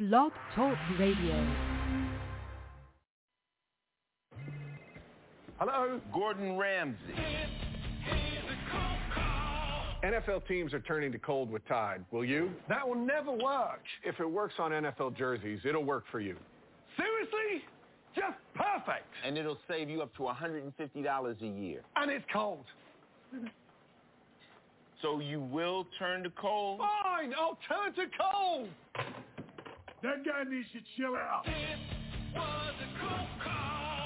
Blog Talk Radio. Hello, Gordon Ramsay. NFL teams are turning to cold with Tide. Will you? That will never work. If it works on NFL jerseys, it'll work for you. Seriously? Just perfect. And it'll save you up to $150 a year. And it's cold. So you will turn to cold? Fine, I'll turn to cold. That guy needs to chill out. It was a cold call.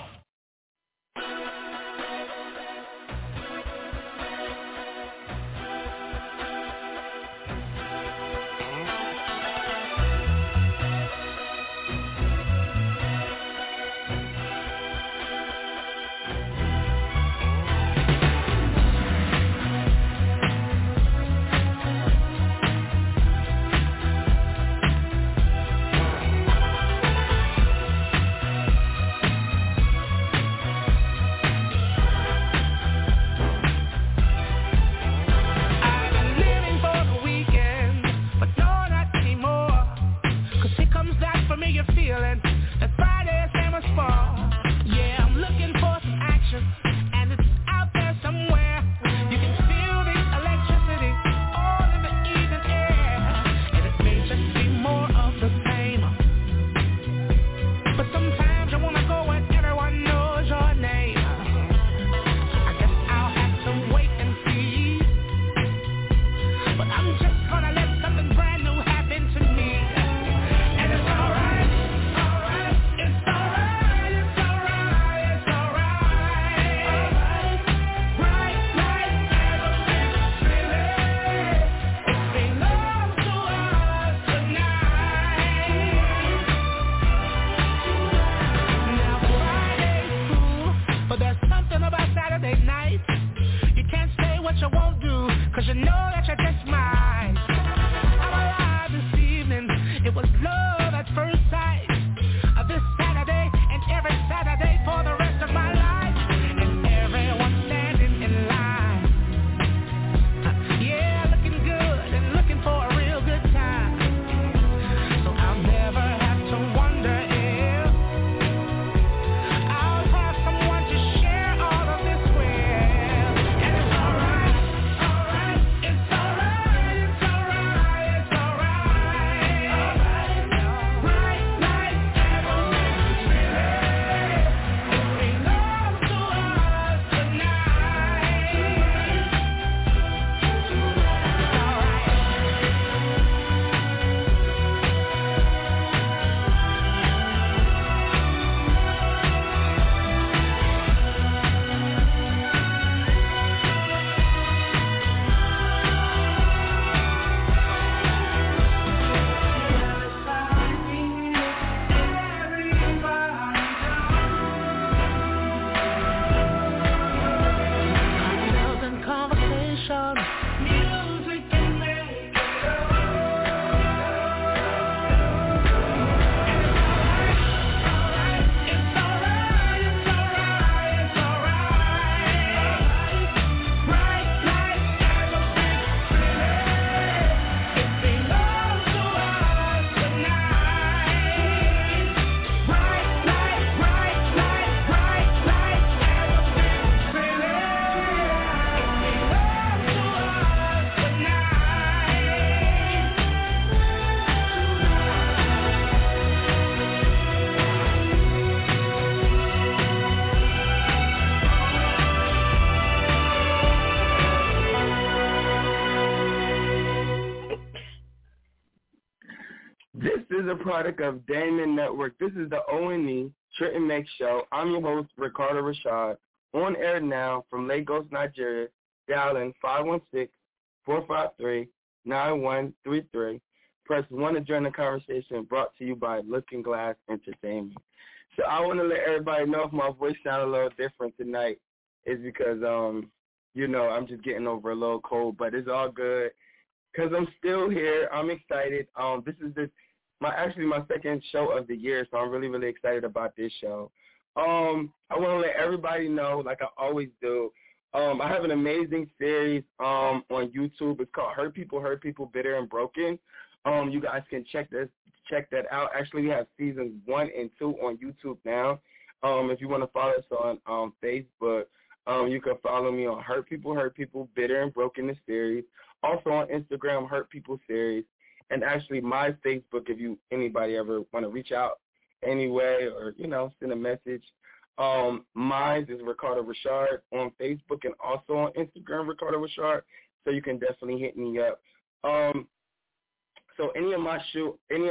A product of Damon Network. This is the O&E Trenton Make Show. I'm your host, Ricardo Rashad. On air now from Lagos, Nigeria. Dialing 516-453-9133. Press 1 to join the conversation, brought to you by Looking Glass Entertainment. So I want to let everybody know if my voice sounds a little different tonight. It's because, I'm just getting over a little cold, but it's all good because I'm still here. I'm excited. This is my second show of the year, so I'm really, really excited about this show. I want to let everybody know, like I always do, I have an amazing series on YouTube. It's called Hurt People, Bitter and Broken. You guys can check check that out. Actually, we have seasons 1 and 2 on YouTube now. If you want to follow us on Facebook, you can follow me on Hurt People, Bitter and Broken the series. Also on Instagram, Hurt People series. And actually my Facebook, if anybody ever want to reach out anyway or, send a message. Mine is Ricardo Richard on Facebook and also on Instagram, Ricardo Richard. So you can definitely hit me up. So any of my shows,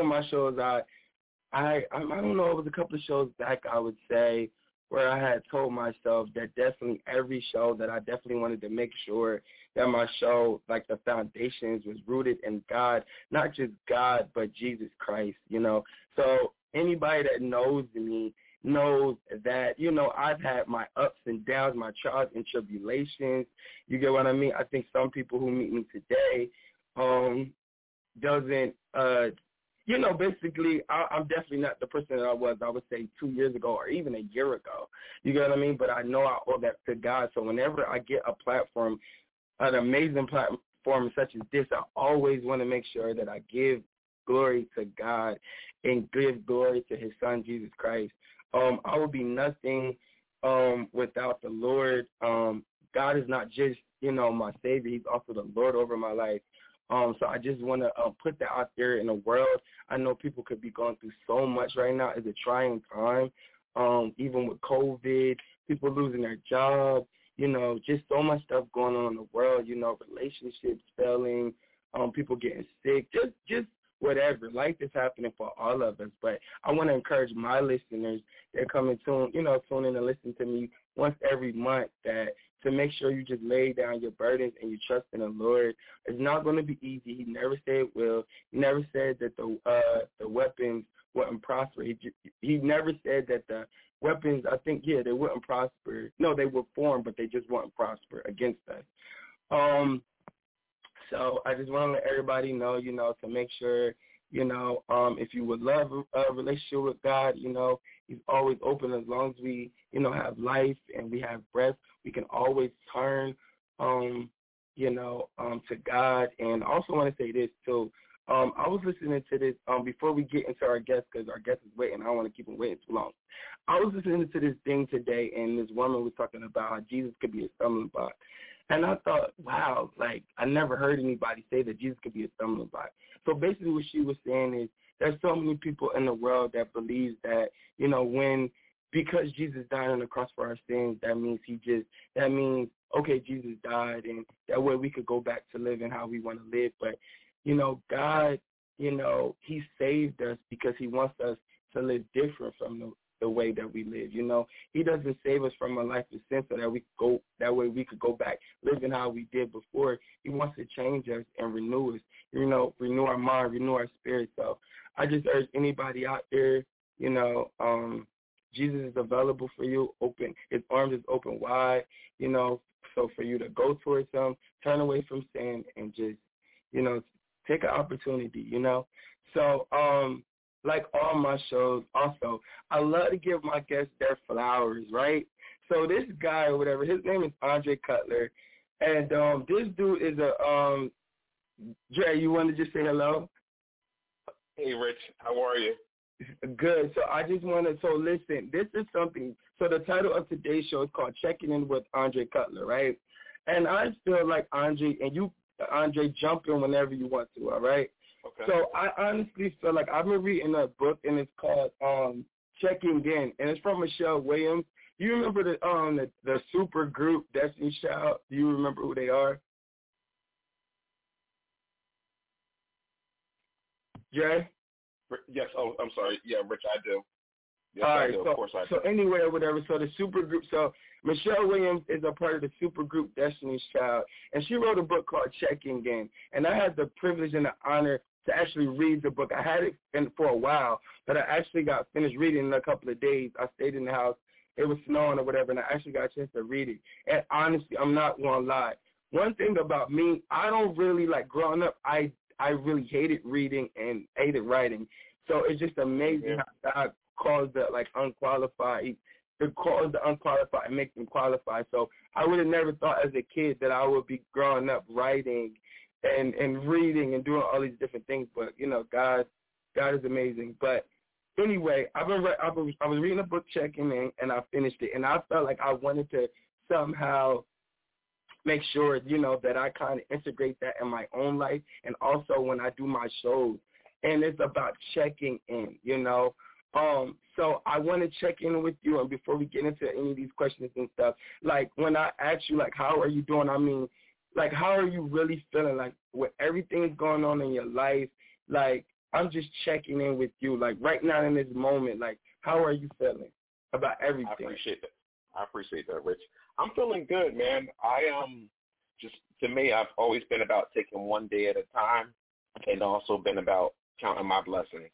I don't know, it was a couple of shows back, I would say, where I had told myself that definitely every show that I definitely wanted to make sure that my show, like the foundations, was rooted in God, not just God, but Jesus Christ, So anybody that knows me knows that, I've had my ups and downs, my trials and tribulations. You get what I mean? I think some people who meet me today doesn't, basically, I'm definitely not the person that I would say 2 years ago or even a year ago. You get what I mean? But I know I owe that to God. So whenever I get a platform, an amazing platform such as this, I always want to make sure that I give glory to God and give glory to his son, Jesus Christ. I would be nothing without the Lord. God is not just, my Savior. He's also the Lord over my life. So I just want to put that out there in the world. I know people could be going through so much right now. It's a trying time, even with COVID, people losing their jobs, just so much stuff going on in the world, relationships failing, people getting sick, just whatever. Life is happening for all of us. But I want to encourage my listeners that come and tune in and listen to me once every month to make sure you just lay down your burdens and you trust in the Lord. It's not going to be easy. He never said it will. He never said that the weapons wouldn't prosper. He never said that the weapons, I think, they wouldn't prosper. No, they would form, but they just wouldn't prosper against us. So I just want to let everybody know, to make sure, if you would love a relationship with God, he's always open as long as we, have life and we have breath. We can always turn, to God. And I also want to say this, too. I was listening to this before we get into our guest, because our guest is waiting. I don't want to keep him waiting too long. I was listening to this thing today, and this woman was talking about how Jesus could be a stumbling block. And I thought, wow, I never heard anybody say that Jesus could be a stumbling block. So basically what she was saying is there's so many people in the world that believes that, because Jesus died on the cross for our sins, that means okay, Jesus died, and that way we could go back to living how we want to live. But, God, he saved us because he wants us to live different from the way that we live. He doesn't save us from a life of sin so that way we could go back living how we did before. He wants to change us and renew us, renew our mind, renew our spirit. So I just urge anybody out there, Jesus is available for you, open, his arms is open wide, so for you to go towards him, turn away from sin and just, take an opportunity, So, like all my shows, also, I love to give my guests their flowers, right? So this guy or whatever, his name is Andre Cutler, and this dude is Jay, you want to just say hello? Hey, Rich, how are you? Good. So I just want to, listen, this is something, so the title of today's show is called Checking In with Andre Cutler, right? And I feel like Andre, jump in whenever you want to, all right? Okay. So I honestly feel like I've been reading a book, and it's called Checking In, and it's from Michelle Williams. You remember the super group Destiny's Child? Do you remember who they are? Jay? Yes. Oh, I'm sorry. Yeah, Rich, I do. Yes, all right, I do. Of course I do. So anyway, or whatever. So the super group. So Michelle Williams is a part of the super group Destiny's Child, and she wrote a book called Checking In. And I had the privilege and the honor to actually read the book. I had it for a while, but I actually got finished reading in a couple of days. I stayed in the house. It was snowing or whatever, and I actually got a chance to read it. And honestly, I'm not going to lie. One thing about me, I don't really, growing up, I really hated reading and hated writing. So it's just amazing how God calls the unqualified. It calls the unqualified and makes them qualified. So I would have never thought as a kid that I would be growing up writing and reading and doing all these different things. But, God God is amazing. But anyway, I was reading a book, checking in, and I finished it, and I felt like I wanted to somehow make sure, you know, that I kind of integrate that in my own life and also when I do my shows. And it's about checking in, you know. So I want to check in with you, and before we get into any of these questions and stuff, like when I ask you, like, how are you doing, I mean, like, how are you really feeling, like, with everything going on in your life, like, I'm just checking in with you, like, right now in this moment, like, how are you feeling about everything? I appreciate that, Rich. I'm feeling good, man. Just, to me, I've always been about taking one day at a time and also been about counting my blessings.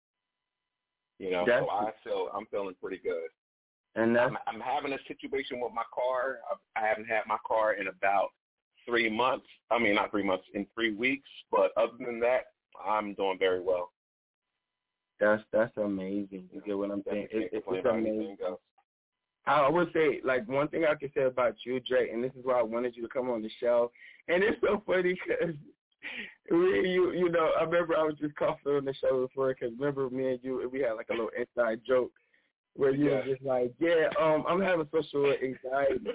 You know, so I'm feeling pretty good. And I'm having a situation with my car. I haven't had my car in about 3 months. I mean, not 3 months, in 3 weeks. But other than that, I'm doing very well. That's amazing. You get what I'm saying? It's amazing. I would say, like, one thing I could say about you, Dre, and this is why I wanted you to come on the show, and it's so funny because you know, I remember I was just coughing on the show before because remember me and you, we had like a little inside joke where you were just like, I'm having social anxiety.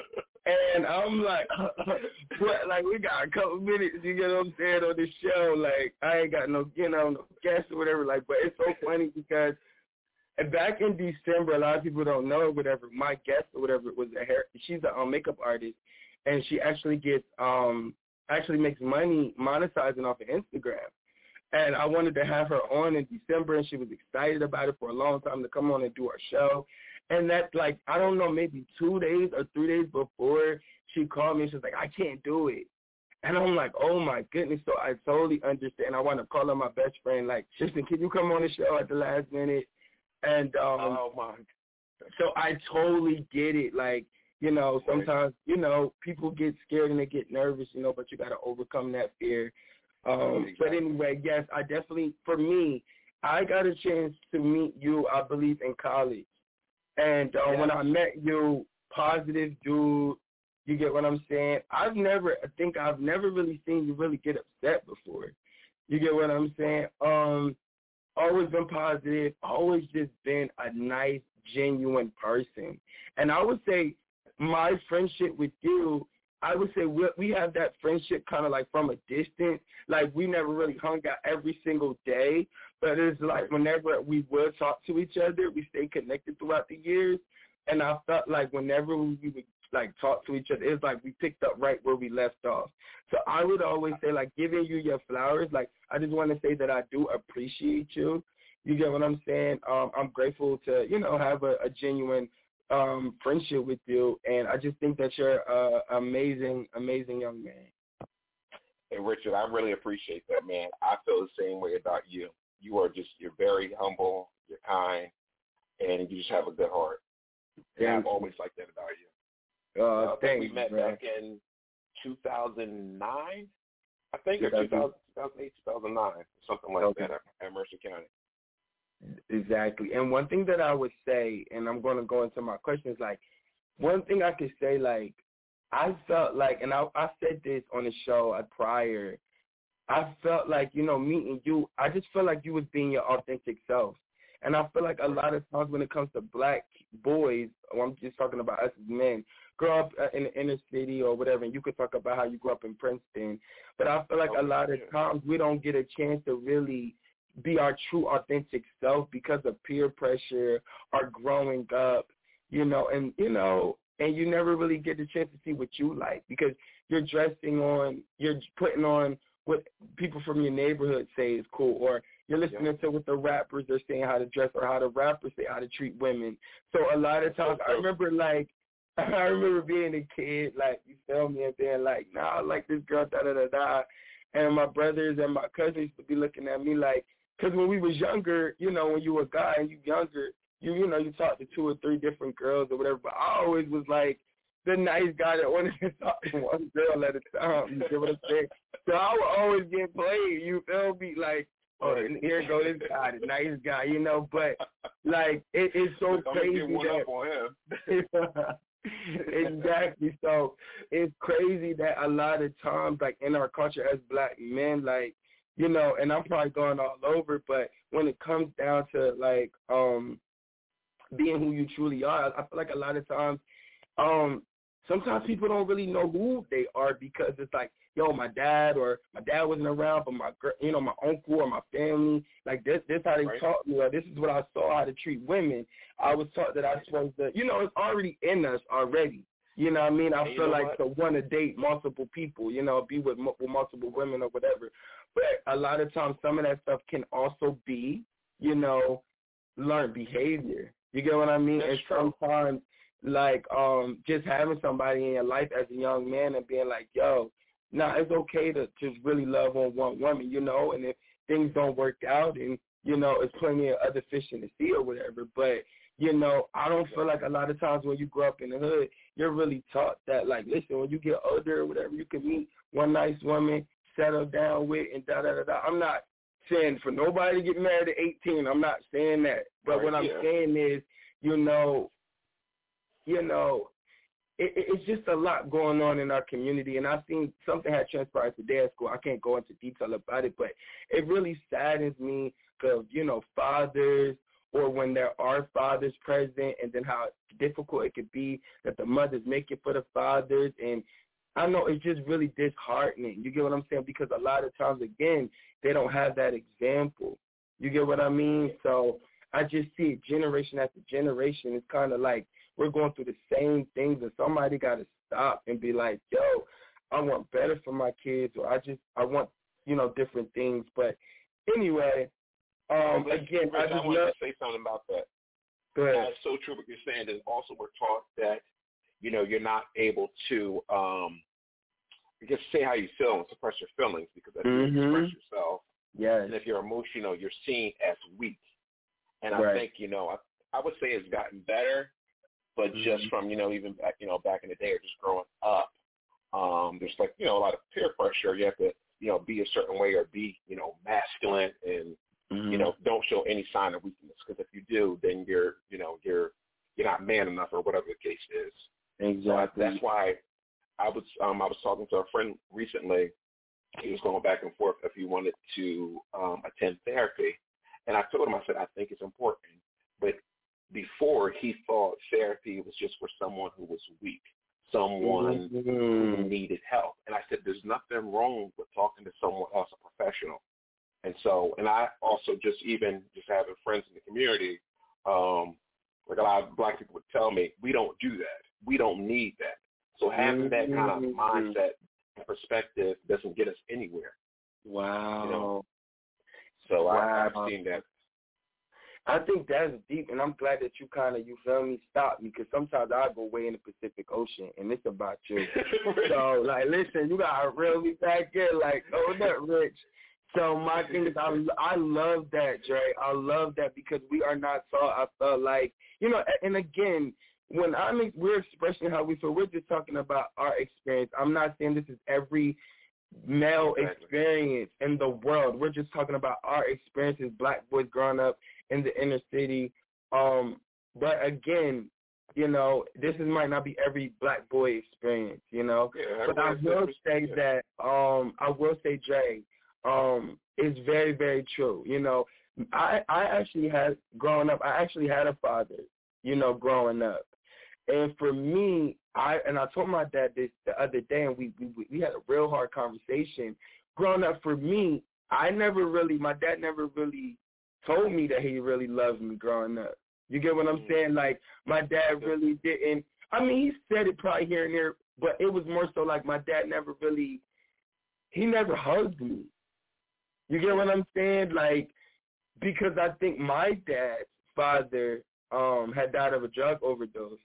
And I'm like, what? Like, we got a couple minutes, you get what I'm saying, on this show. Like, I ain't got no, you know, no guests or whatever. Like, but it's so funny because back in December, a lot of people don't know or whatever, my guest or whatever was she's a makeup artist, and she actually gets, actually makes money monetizing off of Instagram. And I wanted to have her on in December, and she was excited about it for a long time to come on and do our show. And that's like, I don't know, maybe 2 days or 3 days before she called me, and she was like, I can't do it. And I'm like, oh, my goodness. So I totally understand. I want to call her my best friend, like, listen, can you come on the show at the last minute? And oh, my. So I totally get it. Like, you know, sometimes, you know, people get scared and they get nervous, you know, but you got to overcome that fear. But anyway, yes, I definitely, for me, I got a chance to meet you, I believe, in college. And when I met you, positive dude, you get what I'm saying? I've never really seen you really get upset before. You get what I'm saying? Always been positive, always just been a nice, genuine person. And I would say my friendship with you, I would say we have that friendship kind of like from a distance. Like, we never really hung out every single day, but it's like whenever we would talk to each other, we stayed connected throughout the years. And I felt like whenever we would, like, talk to each other, it's like we picked up right where we left off. So I would always say, like, giving you your flowers, like, I just want to say that I do appreciate you. You get what I'm saying? I'm grateful to, you know, have a genuine friendship with you, and I just think that you're an amazing, amazing young man. Hey, Richard, I really appreciate that, man. I feel the same way about you. You're very humble, you're kind, and you just have a good heart. And I've always liked that about you. I think we met back in 2009, I think, or 2008, 2009, something like that at Mercer County. Exactly. And one thing that I would say, and I'm going to go into my questions, like, one thing I could say, like, I felt like, and I said this on the show prior, I felt like, you know, meeting you, I just felt like you was being your authentic self. And I feel like a lot of times when it comes to black boys, or I'm just talking about us as men, grow up in the inner city or whatever, and you could talk about how you grew up in Princeton, but I feel like a lot of times we don't get a chance to really be our true authentic self because of peer pressure or growing up, you know, and you never really get the chance to see what you like because you're putting on what people from your neighborhood say is cool, or you're listening to what the rappers are saying how to dress or how the rappers say how to treat women. So a lot of times I remember being a kid, like, you feel me, and being like, nah, I like this girl, da-da-da-da. And my brothers and my cousins would be looking at me like, because when we was younger, you know, when you were a guy and you younger, you know, you talk to 2 or 3 different girls or whatever, but I always was like the nice guy that wanted to talk to one girl at a time, you know what I'm saying? So I would always get played, you feel me? Like, oh, and here go this guy, the nice guy, you know, but, like, it's so crazy that exactly. So it's crazy that a lot of times, like, in our culture as black men, like, you know, and I'm probably going all over, but when it comes down to like being who you truly are, I feel like a lot of times sometimes people don't really know who they are because it's like, yo, my dad wasn't around, but my uncle or my family, like this how they taught me, or this is what I saw how to treat women. I was taught that I'm supposed to, it's already in us already. You know what I mean? I feel like to want to date multiple people, be with multiple women or whatever. But a lot of times some of that stuff can also be, learned behavior. You get what I mean? That's and sometimes, like, just having somebody in your life as a young man and being like, yo, it's okay to just really love on one woman, and if things don't work out and, it's plenty of other fish in the sea or whatever. But, I don't feel like a lot of times when you grow up in the hood, you're really taught that, like, listen, when you get older or whatever, you can meet one nice woman, settle down with, and da-da-da-da. I'm not saying for nobody to get married at 18. I'm not saying that. But what I'm saying is, it's just a lot going on in our community, and I've seen something had transpired today at school. I can't go into detail about it, but it really saddens me because, fathers, or when there are fathers present, and then how difficult it could be that the mothers make it for the fathers. And I know it's just really disheartening. You get what I'm saying? Because a lot of times, again, they don't have that example. You get what I mean? So I just see it generation after generation. It's kind of like we're going through the same things, and somebody got to stop and be like, yo, I want better for my kids, or I want, different things. But anyway, again, Rich, I wanted to say something about that. Go ahead. That's so true what you're saying. And also we're taught that, you're not able to just say how you feel and suppress your feelings, because if you express yourself, and if you're emotional, you're seen as weak. And I think, I would say it's gotten better, but just from, even back, back in the day or just growing up, there's like, a lot of peer pressure. You have to, be a certain way or be, masculine and, don't show any sign of weakness, because if you do, then you're not man enough or whatever the case is. Exactly. So that's why I was talking to a friend recently. He was going back and forth if he wanted to attend therapy, and I told him, I said, I think it's important, but before he thought therapy was just for someone who was weak, someone who needed help, and I said, there's nothing wrong with talking to someone else, a professional. And I also just having friends in the community, like a lot of black people would tell me, we don't do that. We don't need that. So having that kind of mindset and perspective doesn't get us anywhere. Wow. So I've seen that. I think that's deep, and I'm glad that you stopped me, because sometimes I go way in the Pacific Ocean, and it's about you. So, like, listen, you got to reel me back in, like, hold up, Rich. So my thing is, I love that, Dre. I love that, because we are not taught. I felt like, and again, when we're expressing how we feel, we're just talking about our experience. I'm not saying this is every male experience in the world. We're just talking about our experiences, black boys growing up in the inner city. But again, this might not be every black boy experience, But I will say that, Dre, it's very, very true. I actually had a father, growing up. And for me, I told my dad this the other day, and we had a real hard conversation. Growing up, for me, my dad never really told me that he really loved me growing up. You get what I'm saying? Like, my dad really didn't. I mean, he said it probably here and there, but it was more so like my dad he never hugged me. You get what I'm saying? Like, because I think my dad's father had died of a drug overdose,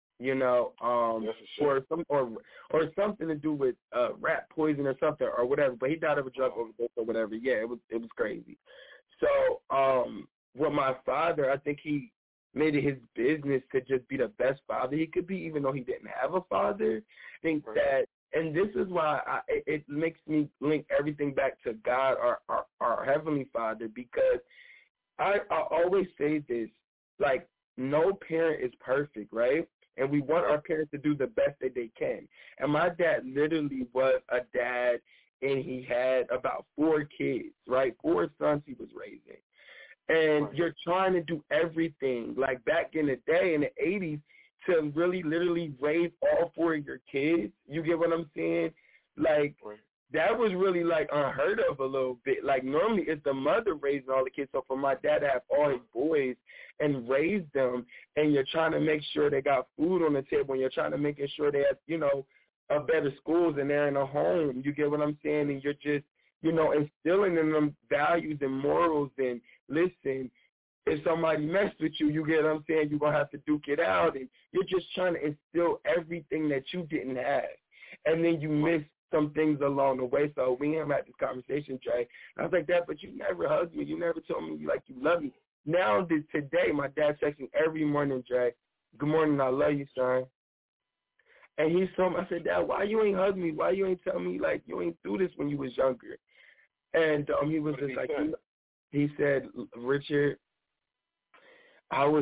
or something to do with rat poison or something or whatever. But he died of a drug overdose or whatever. Yeah, it was crazy. So with my father, I think he made it his business to just be the best father he could be, even though he didn't have a father. I think that. And this is why it makes me link everything back to God, our Heavenly Father, because I always say this, like, no parent is perfect, right? And we want our parents to do the best that they can. And my dad literally was a dad, and he had about 4 kids, right? 4 sons he was raising. And you're trying to do everything, like back in the day, in the 80s, to really literally raise all 4 of your kids. You get what I'm saying? Like, that was really, like, unheard of a little bit. Like, normally it's the mother raising all the kids. So for my dad to have all his boys and raise them, and you're trying to make sure they got food on the table, and you're trying to make sure they have, you know, a better schools and they're in a home. You get what I'm saying? And you're just, you know, instilling in them values and morals. And listen, if somebody messed with you, you get what I'm saying, you're going to have to duke it out. And you're just trying to instill everything that you didn't have. And then you miss some things along the way. So we had this conversation, Jay. And I was like, Dad, but you never hugged me. You never told me like you love me. Now, today, my dad texts me every morning, Jay. Good morning, I love you, son. And he told me, I said, Dad, why you ain't hug me? Why you ain't tell me, like, you ain't do this when you was younger? And he was just like, he said, Richard, my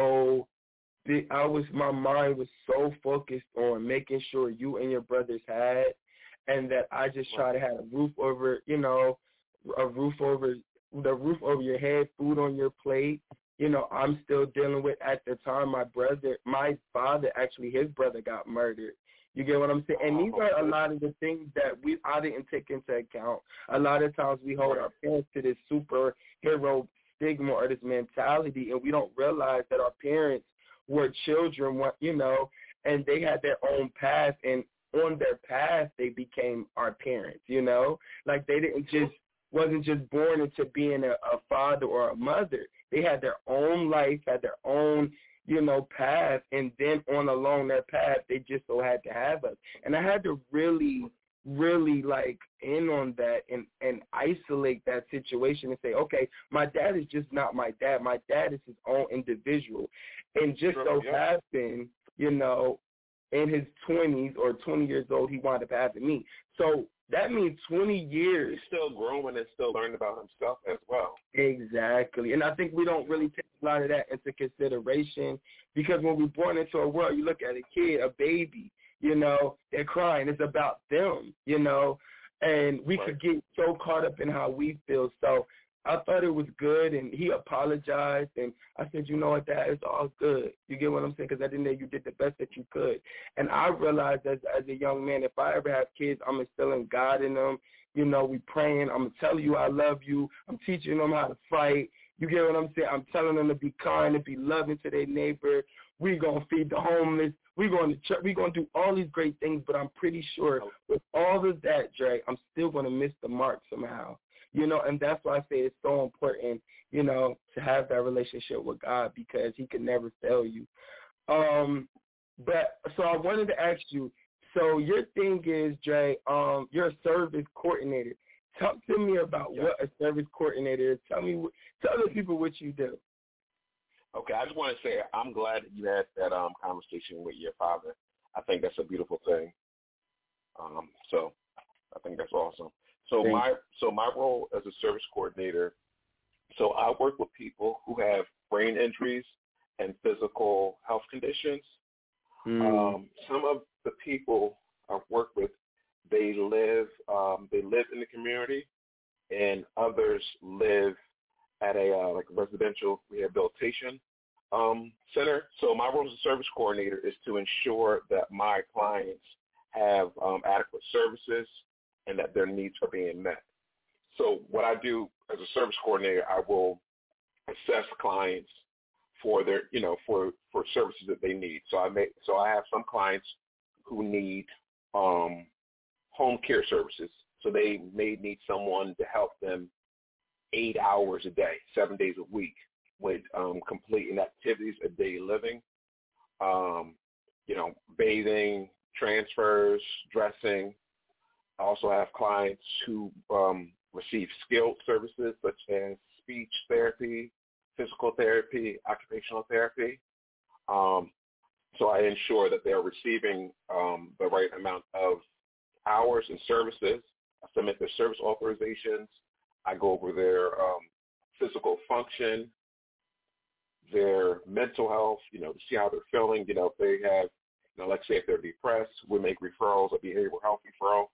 mind was so focused on making sure you and your brothers had, and that I just try to have a roof over, you know, the roof over your head, food on your plate. You know, I'm still dealing with, at the time, my father, actually, his brother got murdered. You get what I'm saying? And these are a lot of the things that I didn't take into account. A lot of times we hold our parents to this superhero stigma or this mentality, and we don't realize that our parents were children, you know, and they had their own path, and on their path they became our parents, you know? Like they wasn't just born into being a father or a mother. They had their own life, had their own, you know, path, and then along their path, they just so had to have us. And I had to really, like, in on that and isolate that situation and say, okay, my dad is just not my dad. My dad is his own individual. And just so happened, you know, in his 20s or 20 years old, he wound up having me. So that means 20 years. He's still growing and still learning about himself as well. Exactly. And I think we don't really take a lot of that into consideration, because when we're born into a world, you look at a kid, a baby, you know, they're crying. It's about them, you know, and we could get so caught up in how we feel. So I thought it was good, and he apologized, and I said, you know what, Dad, it's all good. You get what I'm saying? Because at the end of the day, you did the best that you could. And I realized as a young man, if I ever have kids, I'm instilling God in them. You know, we praying. I'm telling you I love you. I'm teaching them how to fight. You get what I'm saying? I'm telling them to be kind, to be loving to their neighbor. We're going to feed the homeless. We're going to church. We're going to do all these great things, but I'm pretty sure with all of that, Dre, I'm still going to miss the mark somehow. You know, and that's why I say it's so important, you know, to have that relationship with God, because he can never fail you. But so I wanted to ask you, so your thing is, Dre, you're a service coordinator. Talk to me about what a service coordinator is. Tell the people what you do. Okay, I just want to say I'm glad that you had that conversation with your father. I think that's a beautiful thing. So I think that's awesome. So my role as a service coordinator, so I work with people who have brain injuries and physical health conditions. Some of the people I work with, they live in the community, and others live at a like a residential rehabilitation center. So my role as a service coordinator is to ensure that my clients have adequate services and that their needs are being met. So what I do as a service coordinator, I will assess clients for their, you know, for services that they need. So I have some clients who need home care services. So they may need someone to help them 8 hours a day, 7 days a week, with completing activities of daily living, you know, bathing, transfers, dressing. I also have clients who receive skilled services such as speech therapy, physical therapy, occupational therapy. So I ensure that they're receiving the right amount of hours and services. I submit their service authorizations. I go over their physical function, their mental health, you know, to see how they're feeling. You know, if they have, you know, let's say if they're depressed, we make referrals, a behavioral health referral.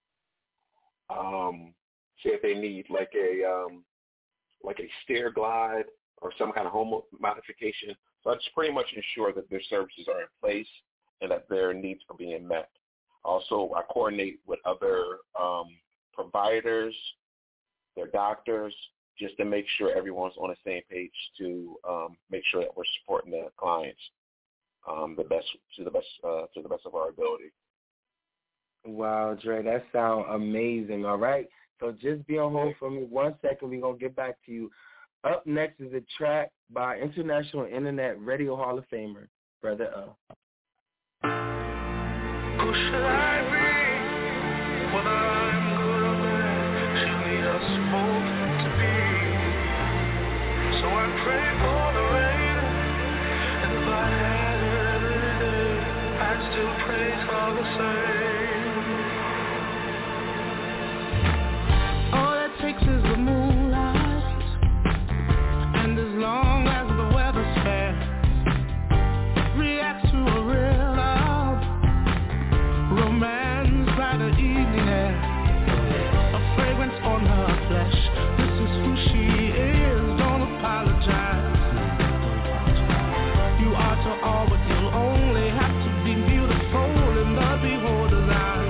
Say if they need like a stair glide or some kind of home modification. So I just pretty much ensure that their services are in place and that their needs are being met. Also, I coordinate with other providers, their doctors, just to make sure everyone's on the same page to make sure that we're supporting the clients to the best of our ability. Wow, Dre, that sounds amazing. All right, so just be on hold for me 1 second. We're gonna get back to you. Up next is a track by International Internet Radio Hall of Famer, Brother Who should I be? Whether I'm good or bad, she made us both to be. So I pray for the rain, and if I had it every day, I'd still praise her the same. All it takes is the moonlight, and as long as the weather's fair, react to a real love, romance by the evening air, a fragrance on her flesh. This is who she is, don't apologize. You are to all, but you'll only have to be beautiful in the beholder's eyes.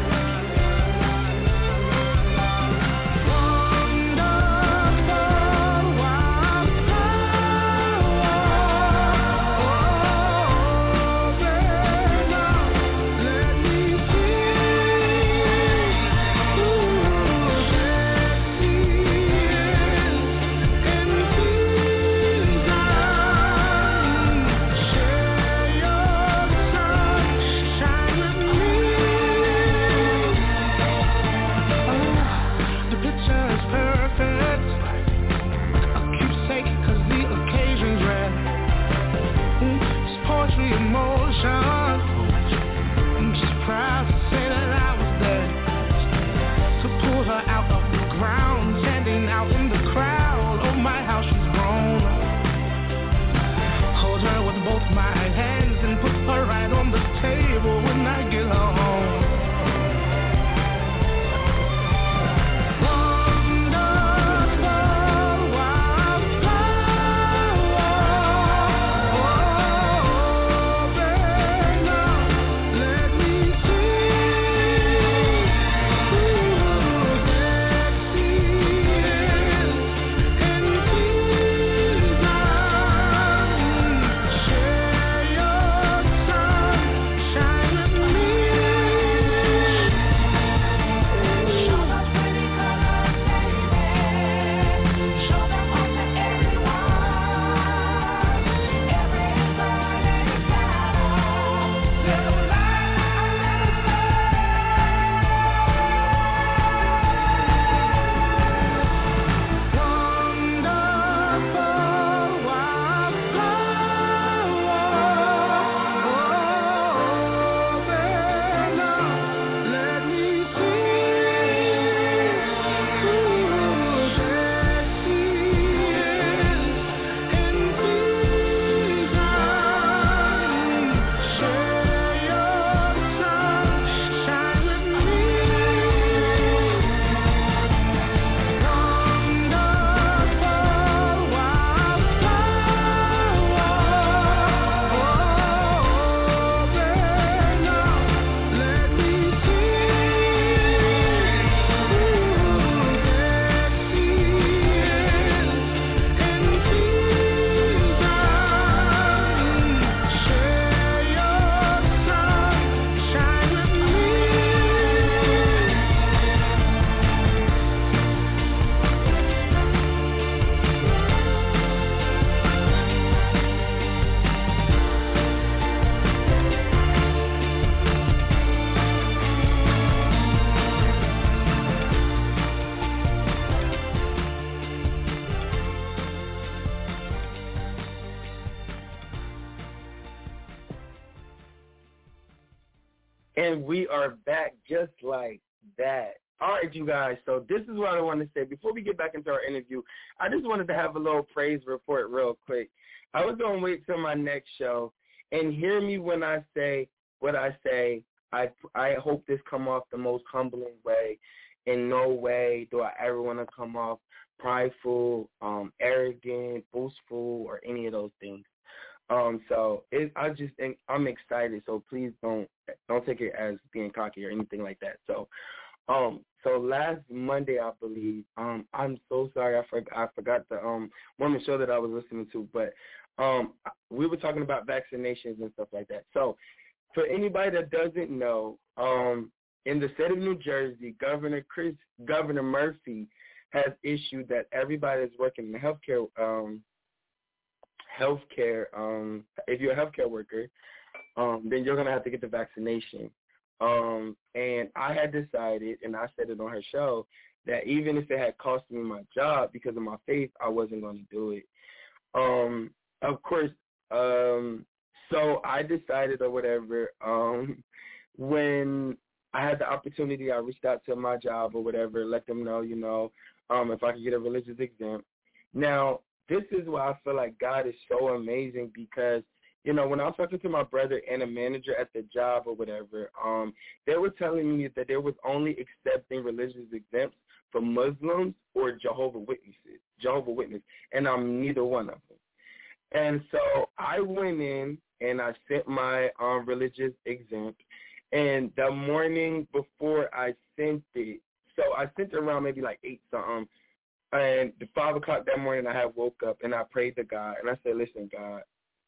And we are back just like that. All right, you guys, so this is what I want to say. Before we get back into our interview, I just wanted to have a little praise report real quick. I was going to wait till my next show and hear me when I say what I say. I hope this come off the most humbling way. in no way do I ever want to come off prideful, arrogant, boastful, or any of those things. So I'm excited. So please don't take it as being cocky or anything like that. So last Monday, I believe, I'm so sorry. I forgot the one of the show that I was listening to, but we were talking about vaccinations and stuff like that. So for anybody that doesn't know, in the state of New Jersey, Governor Murphy has issued that everybody that's working in the healthcare, if you're a healthcare worker, then you're going to have to get the vaccination. And I had decided, and I said it on her show, that even if it had cost me my job because of my faith, I wasn't going to do it. Of course, so I decided or whatever, when I had the opportunity, I reached out to my job or whatever, let them know, if I could get a religious exempt. Now, this is why I feel like God is so amazing because, when I was talking to my brother and a manager at the job or whatever, they were telling me that they was only accepting religious exempts for Muslims or Jehovah's Witnesses, and I'm neither one of them. And so I went in and I sent my religious exempt, and the morning before I sent it, so I sent it around maybe like 8-something, and at 5 o'clock that morning I had woke up and I prayed to God, and I said, listen, God,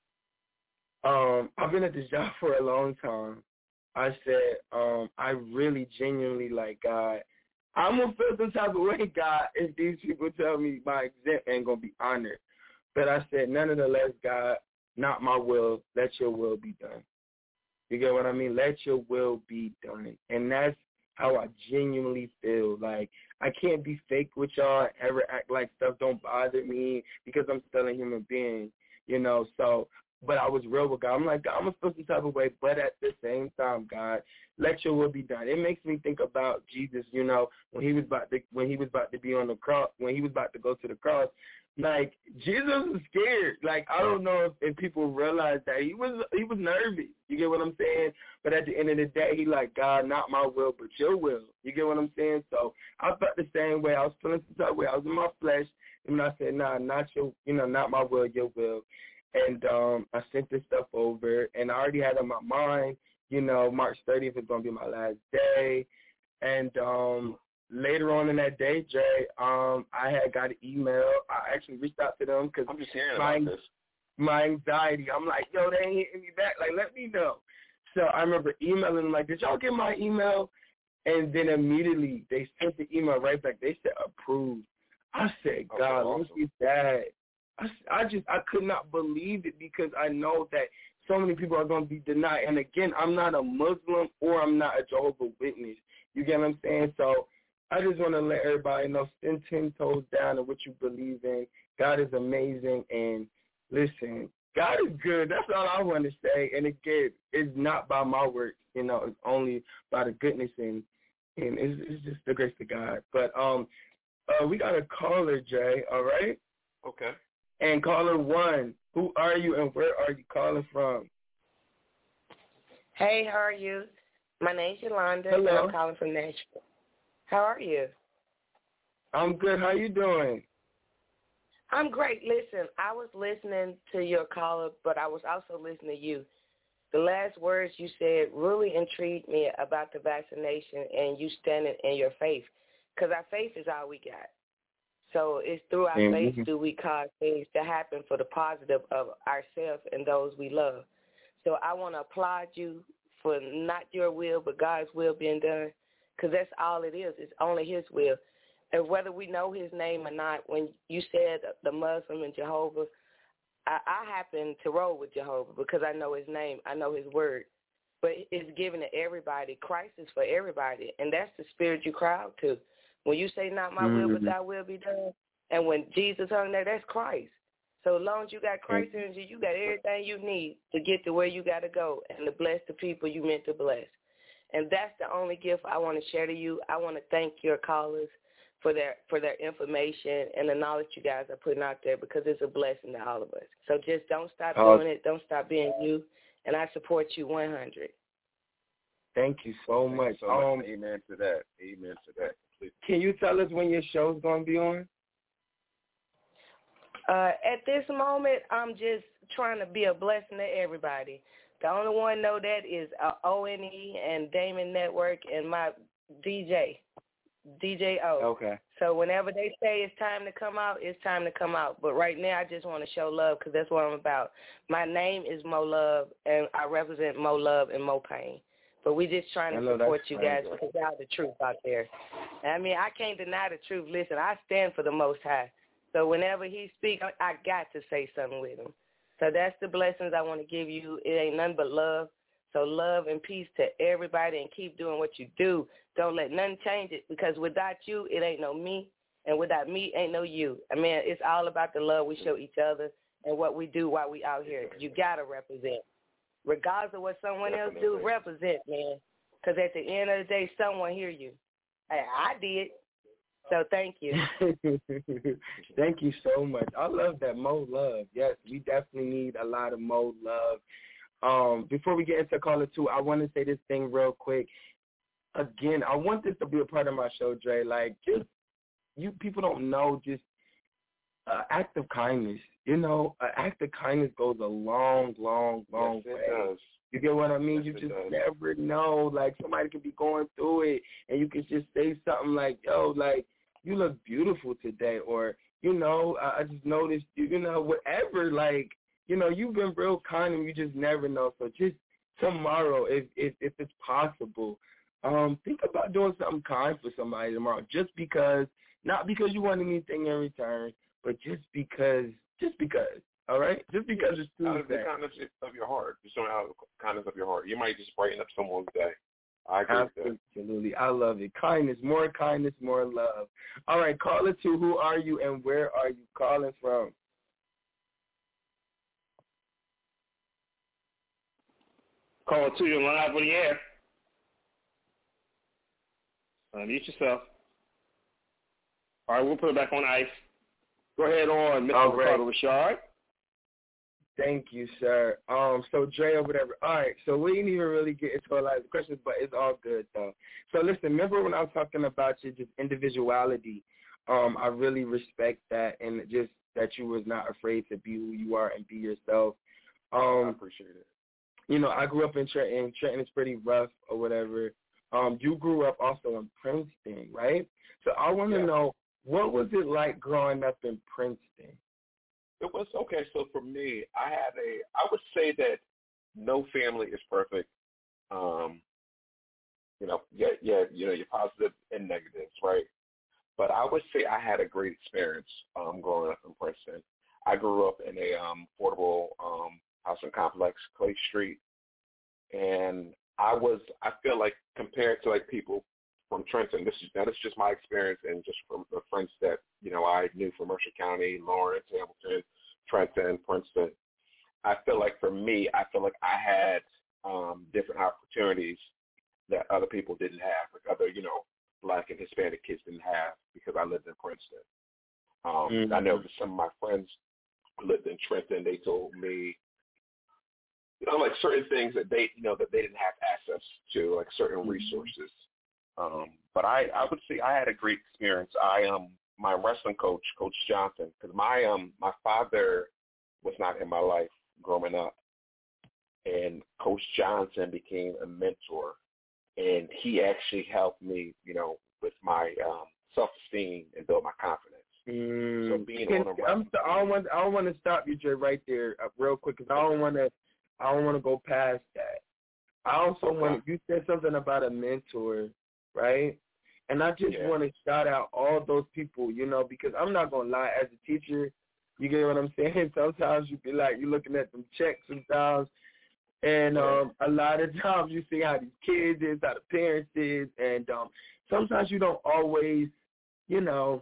I've been at this job for a long time. I said, I really genuinely like God. I'm going to feel some type of way, God, if these people tell me my exempt ain't going to be honored. But I said, nonetheless, God, not my will, let your will be done. You get what I mean? Let your will be done. And that's how I genuinely feel. Like, I can't be fake with y'all, ever act like stuff don't bother me because I'm still a human being, so. But I was real with God. I'm like, God, I'm going to feel some type of way, but at the same time, God, let your will be done. It makes me think about Jesus, when he was about to be on the cross, when he was about to go to the cross. Like, Jesus was scared. Like, I don't know if people realize that he was nervous. You get what I'm saying? But at the end of the day, he like, God, not my will, but your will. You get what I'm saying? So I felt the same way. I was feeling some type of way. I was in my flesh, and I said, nah, not your, not my will, your will. And I sent this stuff over, and I already had in my mind, March 30th is going to be my last day. And later on in that day, Jay, I had got an email. I actually reached out to them because I'm just hearing about this. My anxiety. I'm like, yo, they ain't hitting me back. Like, let me know. So I remember emailing them, like, did y'all get my email? And then immediately they sent the email right back. They said approved. I said, God, awesome. Look at that. I could not believe it because I know that so many people are going to be denied. And again, I'm not a Muslim or I'm not a Jehovah's Witness. You get what I'm saying? So I just want to let everybody know, stand 10 toes down in what you believe in. God is amazing. And listen, God is good. That's all I want to say. And again, it's not by my works. It's only by the goodness and it's just the grace of God. But we got a caller, Jay, all right? Okay. And caller 1, who are you and where are you calling from? Hey, how are you? My name's Yolanda. Hello. And I'm calling from Nashville. How are you? I'm good. How you doing? I'm great. Listen, I was listening to your caller, but I was also listening to you. The last words you said really intrigued me about the vaccination and you standing in your faith, because our faith is all we got. So it's through our faith do we cause things to happen for the positive of ourselves and those we love. So I want to applaud you for not your will but God's will being done, because that's all it is. It's only his will. And whether we know his name or not, when you said the Muslim and Jehovah, I happen to roll with Jehovah because I know his name. I know his word. But it's given to everybody. Christ is for everybody, and that's the spirit you cry out to. When you say not my will, but thy will be done, and when Jesus hung there, that's Christ. So as long as you got Christ in you, you got everything you need to get to where you got to go and to bless the people you meant to bless. And that's the only gift I want to share to you. I want to thank your callers for their information and the knowledge you guys are putting out there, because it's a blessing to all of us. So just don't stop doing it. Don't stop being you. And I support you 100. Thank you so much. Amen to that. Amen to that. Can you tell us when your show's going to be on? At this moment, I'm just trying to be a blessing to everybody. The only one know that is ONE and Damon Network and my DJ O. Okay. So whenever they say it's time to come out, it's time to come out. But right now, I just want to show love because that's what I'm about. My name is Mo Love, and I represent Mo Love and Mo Pain. But we just trying to support you guys because y'all the truth out there. I mean, I can't deny the truth. Listen, I stand for the Most High. So whenever he speaks, I got to say something with him. So that's the blessings I want to give you. It ain't nothing but love. So love and peace to everybody and keep doing what you do. Don't let nothing change it because without you, it ain't no me. And without me, ain't no you. I mean, it's all about the love we show each other and what we do while we out here. You got to represent. Regardless of what someone else do, represent, man. Because at the end of the day, someone hear you. Hey, I did. So thank you. Thank you so much. I love that, Mo Love. Yes, we definitely need a lot of Mo Love. Before we get into caller 2, I want to say this thing real quick. Again, I want this to be a part of my show, Dre. Like, just you people don't know, just act of kindness. You know, an act of kindness goes a long, long, long way. It does. You get what I mean? Yes, you just never know. Like, somebody could be going through it, and you can just say something like, yo, like, you look beautiful today, or, you know, I just noticed, you know, whatever, like, you know, you've been real kind, and you just never know. So just tomorrow, if it's possible, think about doing something kind for somebody tomorrow, just because, not because you want anything in return, but just because, all right? Just because it's Tuesday. Out of the kindness of your heart. Just out of the kindness of your heart. You might just brighten up someone's day. I agree with that. Absolutely. I love it. Kindness, more love. All right, caller 2, who are you and where are you calling from? Caller 2, you're live on the air. Unmute yourself. All right, we'll put it back on ice. Go ahead on, Mr. Ricardo Rashad. Thank you, sir. So Dre or whatever. All right, so we didn't even really get into a lot of questions, but it's all good though. So listen, remember when I was talking about your just individuality? I really respect that, and just that you was not afraid to be who you are and be yourself. I appreciate it. You know, I grew up in Trenton. Trenton is pretty rough or whatever. You grew up also in Princeton, right? So I want to know, what was it like growing up in Princeton? It was okay. So for me, I would say that no family is perfect. You know, your positives and negatives, right? But I would say I had a great experience growing up in Princeton. I grew up in a affordable housing complex, Clay Street, and I feel like compared to like people from Trenton, this is just my experience and just from the friends that, you know, I knew from Mercer County, Lawrence, Hamilton, Trenton, Princeton. I feel like for me, I had different opportunities that other people didn't have, like other, you know, Black and Hispanic kids didn't have because I lived in Princeton. I know that some of my friends who lived in Trenton, they told me, you know, like certain things that they didn't have access to, like certain resources. But I would say I had a great experience. My wrestling coach, Coach Johnson, because my father was not in my life growing up, and Coach Johnson became a mentor, and he actually helped me, you know, with my self-esteem and build my confidence. So being on a wrestling team, I don't want to stop you, Jay, right there, real quick, because I don't want to go past that. I also want, you said something about a mentor, right? And I just want to shout out all those people, you know, because I'm not going to lie, as a teacher, you get what I'm saying? Sometimes you be like, you're looking at them checks sometimes, and a lot of times you see how these kids is, how the parents is, and sometimes you don't always, you don't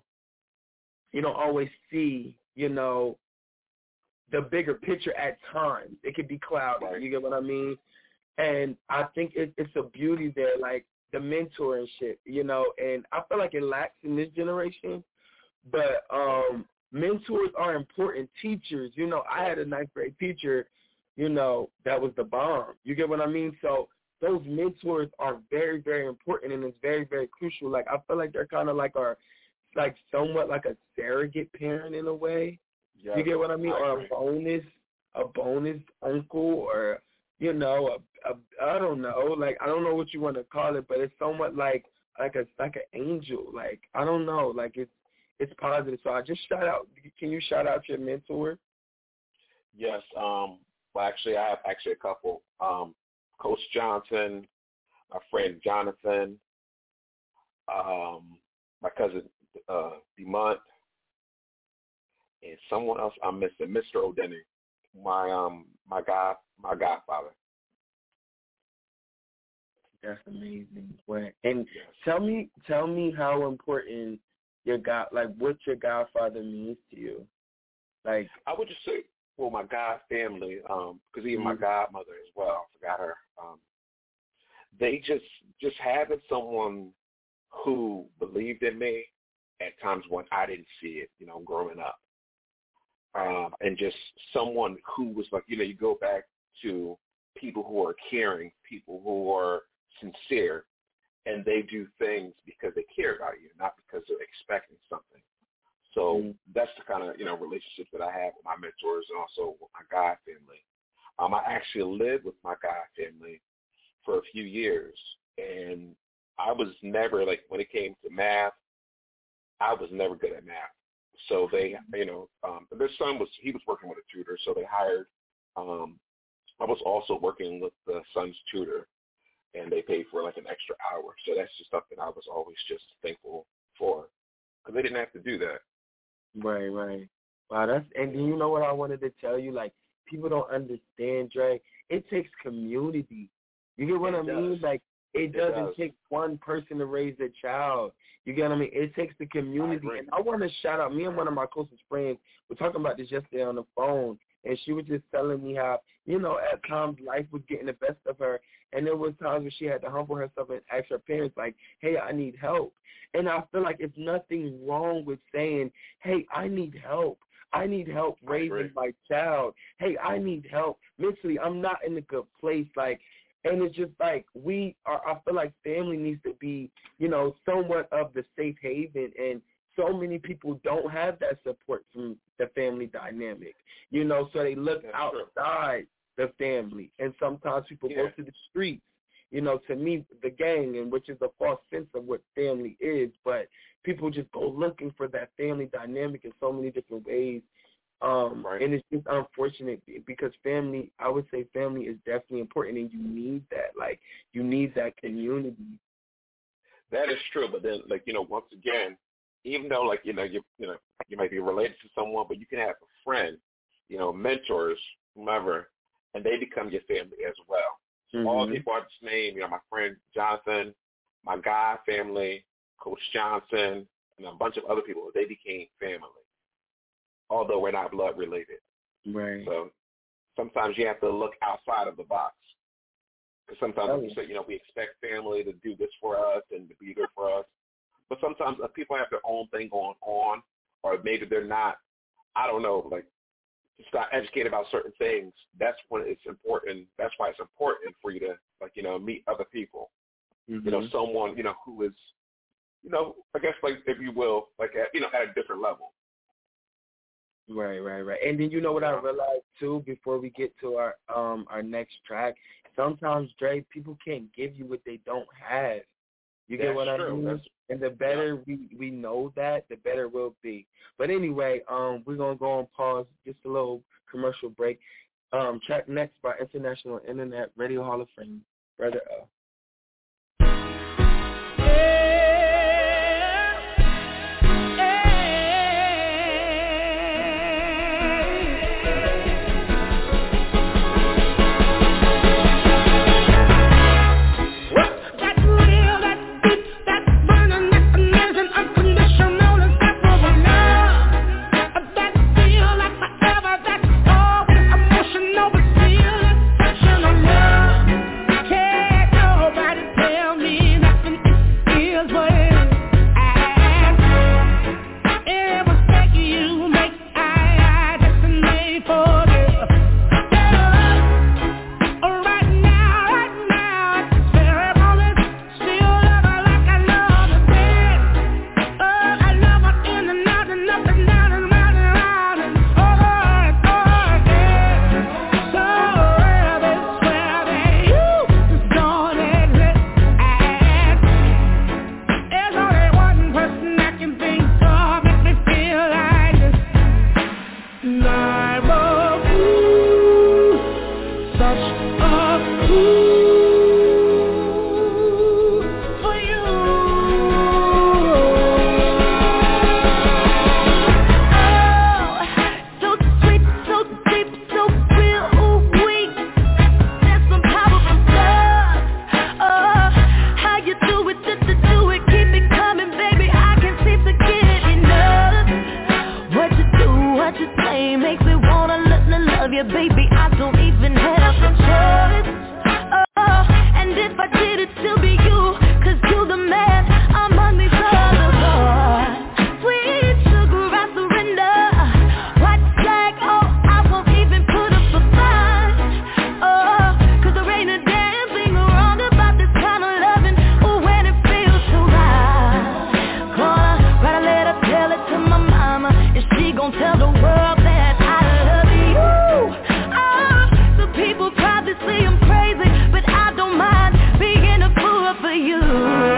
always see, you know, the bigger picture at times. It could be cloudy, you get what I mean? And I think it's a beauty there, like the mentorship, you know, and I feel like it lacks in this generation, but mentors are important. Teachers, you know, I had a ninth grade teacher, you know, that was the bomb. You get what I mean? So those mentors are very, very important, and it's very, very crucial. Like, I feel like they're kind of like somewhat like a surrogate parent in a way. Yes, you get what I mean? Or a bonus uncle, or, you know, I don't know. Like, I don't know what you want to call it, but it's somewhat like an angel. Like, I don't know. Like, it's positive. So I just can you shout out your mentor? Yes. Well, actually, I have a couple. Coach Johnson, my friend Jonathan, my cousin DeMont, and someone else I'm missing, Mr. O'Denny, my godfather. That's amazing. And tell me how important what your godfather means to you. Like, I would just say, well, my God family, because even my godmother as well, I forgot her. They just having someone who believed in me at times when I didn't see it, you know, growing up. And just someone who was like, you know, you go back to people who are caring, people who are sincere, and they do things because they care about you, not because they're expecting something. So that's the kind of, you know, relationships that I have with my mentors and also with my God family. I actually lived with my God family for a few years, and I was never, like, when it came to math, I was never good at math. So they, you know, their son was working with a tutor, so they hired, I was also working with the son's tutor, and they paid for like an extra hour. So that's just something I was always just thankful for, because they didn't have to do that. Right. Wow, and you know what I wanted to tell you? Like, people don't understand, Dre. It takes community. You get what I mean? Like, it doesn't take one person to raise a child. You get what I mean? It takes the community. And I want to shout out, me and one of my closest friends were talking about this yesterday on the phone, and she was just telling me how, you know, at times life was getting the best of her, and there was times where she had to humble herself and ask her parents, like, hey, I need help. And I feel like it's nothing wrong with saying, hey, I need help. I need help raising my child. Hey, I need help mentally. I'm not in a good place. Like, and it's just like I feel like family needs to be, you know, somewhat of the safe haven, and so many people don't have that support from the family dynamic, you know, so they look outside the family, and sometimes people go to the streets, you know, to meet the gang, and which is a false sense of what family is, but people just go looking for that family dynamic in so many different ways. And it's just unfortunate because family, I would say family is definitely important, and you need that. Like, you need that community. That is true, but then, like, you know, once again, even though, like, you might be related to someone, but you can have a friend, you know, mentors, whomever, and they become your family as well. So all the people I just named, you know, my friend Jonathan, my God family, Coach Johnson, and a bunch of other people, they became family, although we're not blood related. Right. So sometimes you have to look outside of the box. Because sometimes you say, you know, we expect family to do this for us and to be there for us. But sometimes people have their own thing going on, or maybe they're not, I don't know, like, just not educated about certain things. That's when it's important. That's why it's important for you to, like, you know, meet other people. You know, someone, you know, who is, you know, I guess, like, if you will, like, at, you know, at a different level. Right. And then, you know what I realized too, before we get to our next track, sometimes, Dre, people can't give you what they don't have. You get what I mean? And the better we know that, the better we'll be. But anyway, we're gonna go on pause, just a little commercial break. Track next by International Internet Radio Hall of Fame, Brother O. Emotional, but still exceptional love. Can't don't even have a choice. And if I did it still be you, 'cause do the math, I'm on these other boys. Sweet sugar, I surrender. White flag, oh, I won't even put up a fight. 'Cause there ain't a damn thing wrong about this kind of loving. Ooh, when it feels so right. Gonna write a letter, tell it to my mama, and she gon' tell the world that I love you. The people probably say I'm crazy, but I don't mind being a fool for you. I'm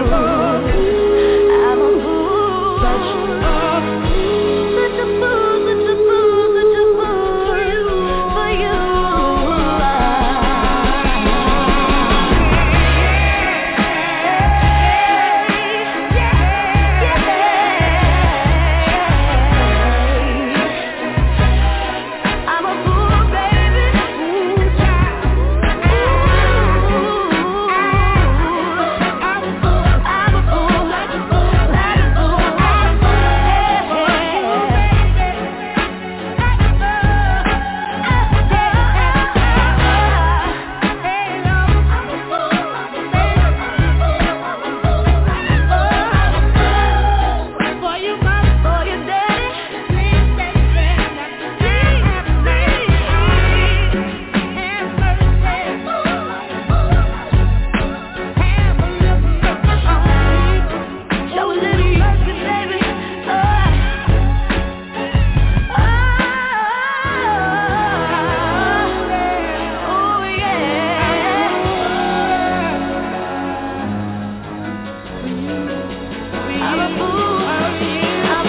a fool. Such a fool, such a fool, such a fool, such a fool for you. I'm a fool, baby. Show a little mercy, baby. Oh, yeah. I'm a fool. I'm a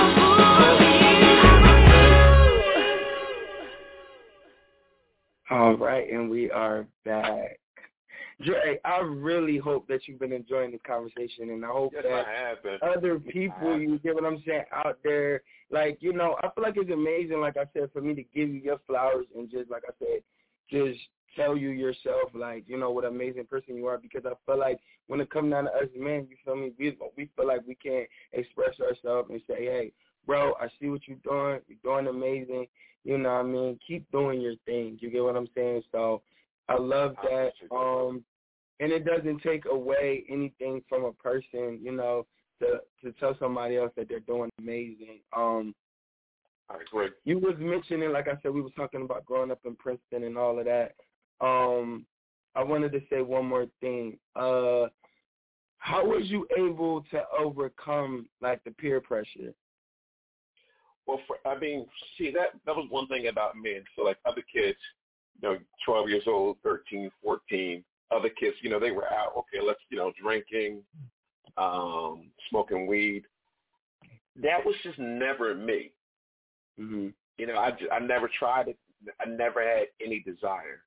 fool. All right, and we are back. Dre, I really hope that you've been enjoying this conversation, and I hope Yes, that I have been. other people, you get what I'm saying, out there, like, you know, I feel like it's amazing, like I said, for me to give you your flowers and just, like I said, just tell you yourself, like, you know, what an amazing person you are, because I feel like when it comes down to us men, you feel me, we feel like we can't express ourselves and say, hey, bro, I see what you're doing amazing, you know what I mean, keep doing your thing, you get what I'm saying, so I love that, and it doesn't take away anything from a person, you know, to tell somebody else that they're doing amazing. I agree. You was mentioning, like I said, we was talking about growing up in Princeton and all of that. I wanted to say one more thing. How was you able to overcome, like, the peer pressure? Well, see, that was one thing about men. So, like, other kids, you know, 12 years old, 13, 14, other kids, you know, they were out, okay, let's, you know, drinking, smoking weed. That was just never me. Mm-hmm. You know, I never tried it. I never had any desire.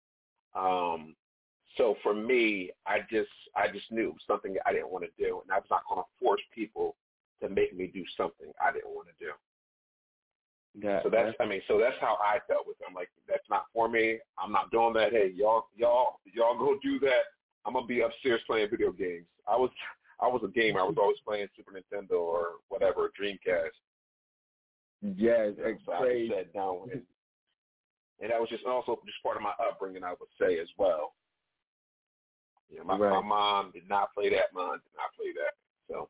So for me, I just knew it was something I didn't want to do, and I was not going to force people to make me do something I didn't want to do. So that's how I felt with them. Like, that's not for me. I'm not doing that. Hey, y'all go do that. I'm gonna be upstairs playing video games. I was a gamer. I was always playing Super Nintendo or whatever, Dreamcast. Yes, so I just sat down and that was just also just part of my upbringing, I would say, as well. You know, my mom did not play that. Mom did not play that. So.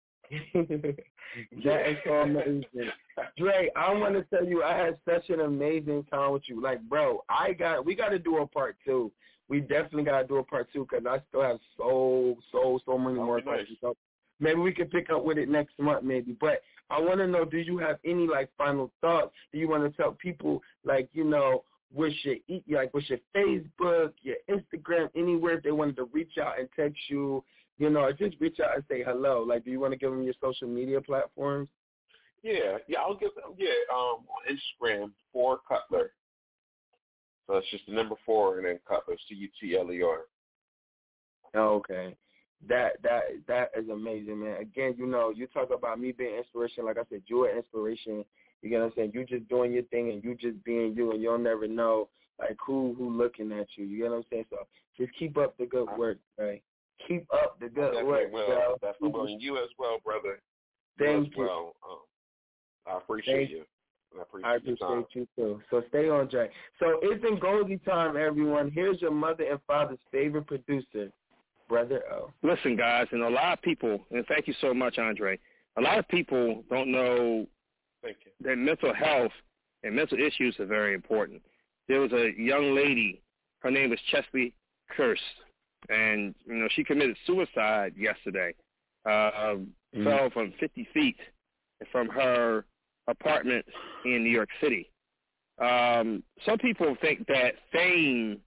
That is so amazing. Dre, I want to tell you, I had such an amazing time with you. Like, bro, we got to do a part 2. We definitely got to do a part 2 because I still have so many more questions. So maybe we can pick up with it next month, maybe. But I want to know, do you have any, like, final thoughts? Do you want to tell people, like, you know, what's your Facebook, your Instagram, anywhere if they wanted to reach out and text you, you know, or just reach out and say hello. Like, do you want to give them your social media platforms? Yeah, I'll give them, on Instagram, 4 Cutler. So it's just the number 4 and then Cutler, Cutler. Oh, okay. That is amazing, man. Again, you know, you talk about me being inspiration. Like I said, you're an inspiration. You get what I'm saying? You just doing your thing and you just being you, and you'll never know, like, who looking at you. You get what I'm saying? So just keep up the good work, right? Keep up the good work, bro. Definitely will. And you as well, brother. Thank you. Well. I appreciate you. I appreciate you too. So stay on, Jay. So it's in Goldie time, everyone. Here's your mother and father's favorite producer, Brother O. Listen, guys, and a lot of people, and thank you so much, Andre, a lot of people don't know that mental health and mental issues are very important. There was a young lady, her name was Chesley Kirst, and, she committed suicide yesterday, fell from 50 feet from her apartment in New York City. Some people think that fame,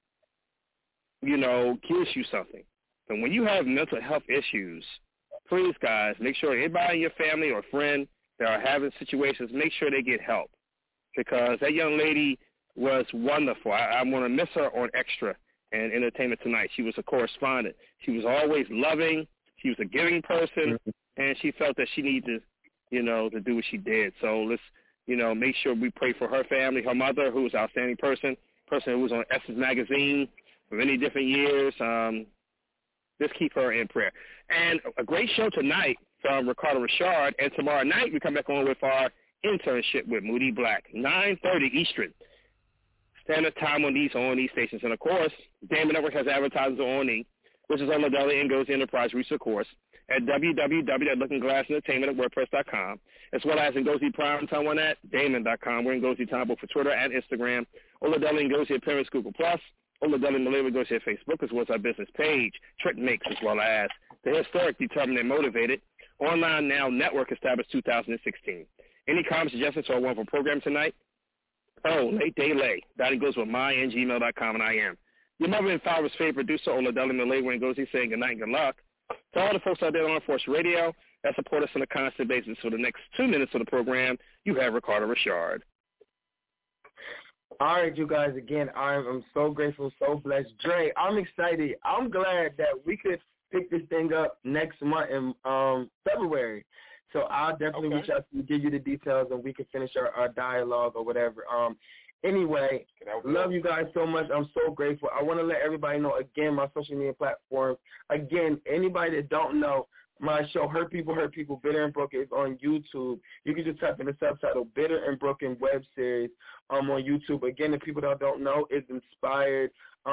gives you something. But when you have mental health issues, please, guys, make sure anybody in your family or friend that are having situations, make sure they get help. Because that young lady was wonderful. I'm going to miss her on Extra and Entertainment Tonight. She was a correspondent. She was always loving. She was a giving person, and she felt that she needed to do what she did. So let's, make sure we pray for her family, her mother, who was an outstanding person who was on Essence Magazine for many different years. Just keep her in prayer. And a great show tonight from Ricardo Richard, and tomorrow night we come back on with our internship with Moody Black, 9:30 Eastern Standard Time on these stations. And, of course, Damon Network has advertisers on the, which is on the Deli and Ngozi Enterprise Research Course at www.lookingglassentertainment@wordpress.com, as well as Ngozi Primetime on at Damon.com. We're Ngozi Time both for Twitter and Instagram. Oladeli Ngozi at Parents Google+. Oladeli Malay Ngozi at Facebook, as well as our business page, Trenton Makes, as well as the Historic, Determined, and Motivated Online Now Network, established 2016. Any comments, suggestions, or one for program tonight? Late Day Lay. That goes with my@gmail.com, and I am your mother and father's favorite producer, Oladeli Malay Ngozi, saying good night and good luck. To all the folks out there on Force Radio that support us on a constant basis for the next 2 minutes of the program, you have Ricardo Richard. All right, you guys, again, I'm so grateful, so blessed. Dre, I'm excited. I'm glad that we could pick this thing up next month in February. So I'll definitely reach out to you, give you the details, and we can finish our dialogue or whatever. Anyway, love you guys so much. I'm so grateful. I want to let everybody know, again, my social media platforms. Again, anybody that don't know, my show, Hurt People, Bitter and Broken, is on YouTube. You can just type in the subtitle, Bitter and Broken Web Series on YouTube. Again, the people that don't know, it's inspired.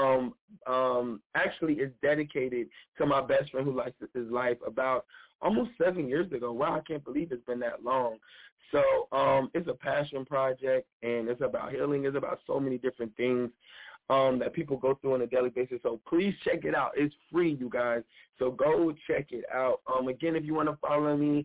Actually, it's dedicated to my best friend who lost his life about almost 7 years ago. Wow, I can't believe it's been that long. So it's a passion project, and it's about healing. It's about so many different things that people go through on a daily basis. So please check it out. It's free, you guys. So go check it out. Again, if you want to follow me,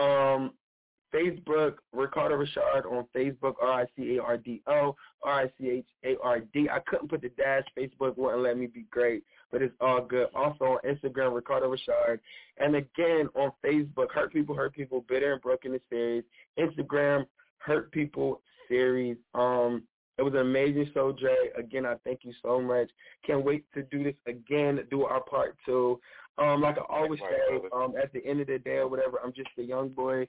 Facebook, Ricardo Richard on Facebook, RICARDO, RICHARD. I couldn't put the dash. Facebook wouldn't let me be great, but it's all good. Also on Instagram, Ricardo Richard. And again, on Facebook, Hurt People, Bitter and Broken the series. Instagram, Hurt People series. It was an amazing show, Jay. Again, I thank you so much. Can't wait to do this again, do our part 2. Like I always say, at the end of the day or whatever, I'm just a young boy,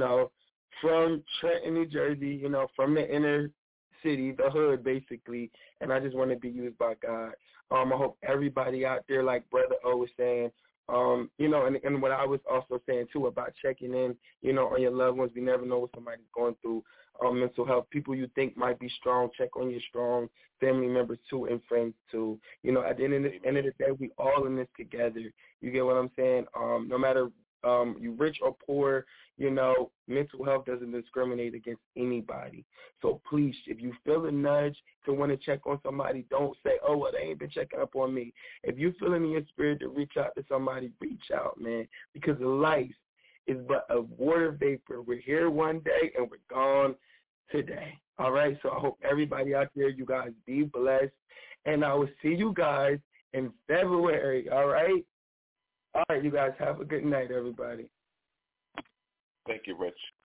from Trenton, New Jersey, from the inner city, the hood, basically, and I just want to be used by God. I hope everybody out there, like Brother O was saying, and what I was also saying, too, about checking in, on your loved ones. We never know what somebody's going through. Mental health, people you think might be strong, check on your strong family members, too, and friends, too. At the end of the day, we all in this together. You get what I'm saying? No matter you rich or poor, mental health doesn't discriminate against anybody. So please, if you feel a nudge to want to check on somebody, don't say, oh, well, they ain't been checking up on me. If you feel in your spirit to reach out to somebody, reach out, man, because life is but a water vapor. We're here one day and we're gone today. All right? So I hope everybody out there, you guys be blessed. And I will see you guys in February. All right? All right, you guys have a good night, everybody. Thank you, Rich.